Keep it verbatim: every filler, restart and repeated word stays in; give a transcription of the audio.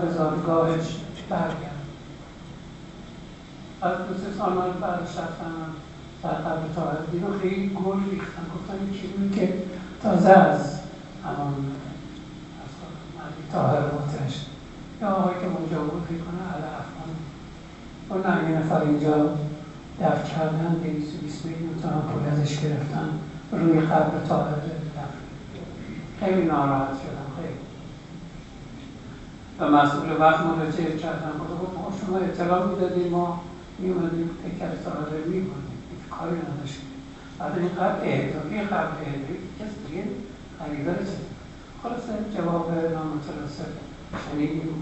به زادگاهش برگرد. از دو سه سال من بعدش رفتم در قبر طاهر دیدم خیلی گل ریختن، گفتم این چی بود که تازه از همان طاهر بودش یا آقایی که اونجا بود فکر کنه علی افغان اون نه یه نفر اینجا دفت کردن دویست و بیست میلیون تومان پول ازش گرفتن روی قبر طاهر دفت. خیلی ناراحت شدم خیلی و مسئول وقت مراجعه کردم گفت ما شما اطلاع میدادیم ما میومدیم پیکر طاهر میبونیم کاری نداشتیم بعد این قبل اهدایی قبل اهدایی کسی دیگه خریدار چه خلاصه جواب نامتناسب شنیدیم